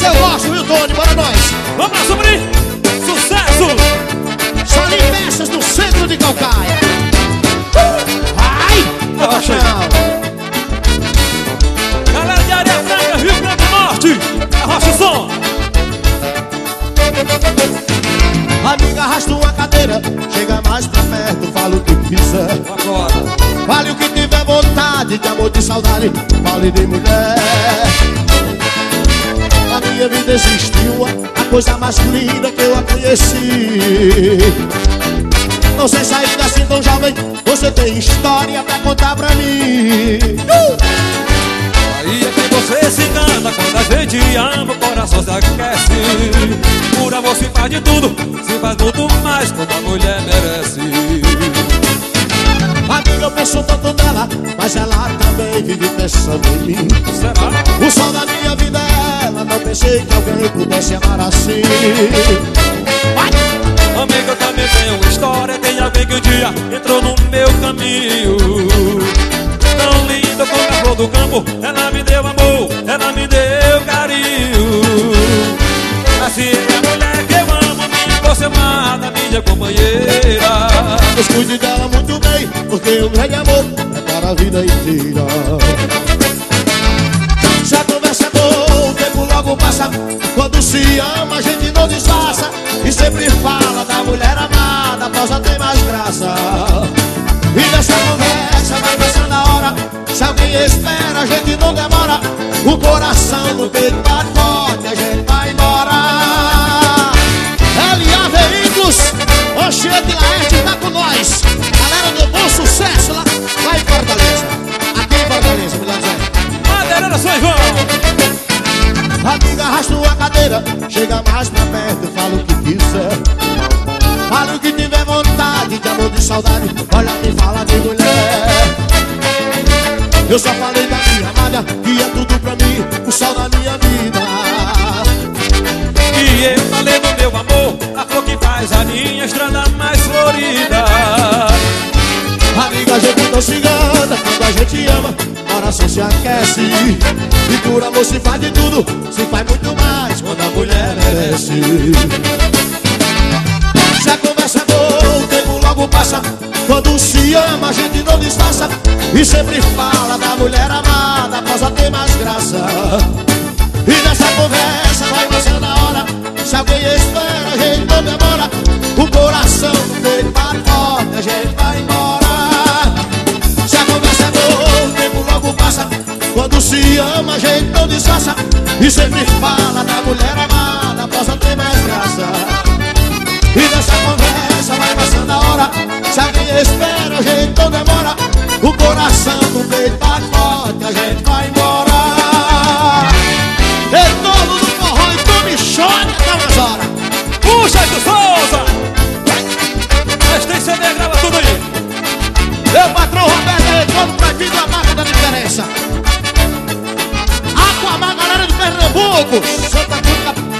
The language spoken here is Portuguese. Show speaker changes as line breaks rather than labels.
eu gosto, viu, Tony? Bora nós.
Vamos lá, sobrinho. Sucesso.
Salim Festas no centro de Calcaia. Vai, meu paixão.
Galera de Areia Branca, Rio Grande do Norte. Arrocha o som.
Amiga, arrasta uma cadeira, chega mais pra perto, fala o que quiser.
Agora.
Fale o que tiver vontade, de amor, de saudade, fale de mulher. Na minha vida existiu a coisa mais linda que eu a conheci. Não sei sair assim tão jovem, você tem história pra contar pra mim.
Aí é que você se engana, quando a gente ama, o coração se aquece. Por amor se faz de tudo, se faz muito mais quando a mulher merece.
Amiga, eu penso tanto nela, mas ela também vive pensando em mim.
Será?
O sol da minha vida é ela, não pensei que alguém pudesse amar assim. Vai!
Amiga, eu também tenho uma história. Tem alguém que um dia entrou no meu caminho. Tão linda como a flor do campo, ela me deu amor, ela me deu carinho. Assim é a mulher que eu amo, minha doce amada, minha companheira.
Deus cuide dela muito bem, porque um grande amor é para a vida inteira. Se a conversa é boa, o tempo logo passa. Quando se ama, a gente não disfarça. E sempre fala da mulher amada, a prosa tem mais graça. E nessa conversa vai passando a hora. Se alguém espera, a gente não demora. O coração no peito bate forte, a gente vai embora. L.A. Veículos, Anchieta e Laerte tá com nós. Galera do Bom Sucesso lá em Fortaleza. Aqui em Fortaleza, melhor dizendo.
Madeireira São João.
Amiga, arrasta uma cadeira, chega mais pra perto, fala o que quiser. Fala o que tiver vontade, de amor, de saudade, olha quem fala de mulher. Eu só falei da minha amada, que é tudo pra mim, o sol da minha vida.
E eu falei do meu amor, a flor que faz a minha estrada mais florida.
Amiga, a gente não se engana, quando a gente ama, o coração se aquece. E por amor se faz de tudo, se faz muito mais quando a mulher merece. Se a conversa é boa, o tempo logo passa. Quando se ama, a gente não disfarça. E sempre fala da mulher amada, a prosa tem mais graça. E nessa conversa vai passando a hora. Se alguém espera, a gente não demora. O coração no peito bate forte, a gente vai embora. Se a conversa é boa, o tempo logo passa. Quando se ama, a gente não disfarça. E sempre fala da mulher amada, a prosa tem mais graça. E nessa conversa vai passando a hora. Se alguém espera, a gente não demora. O coração no peito bate forte, a gente vai embora. Retorno do forró e Tony Chone até umas horas.
Puxa aí, Souza. Mas tem CD, grava tudo aí.
Meu patrão Roberto é retorno proibido, a marca da diferença. Aquamar, galera de Pernambuco, Santa Cruz,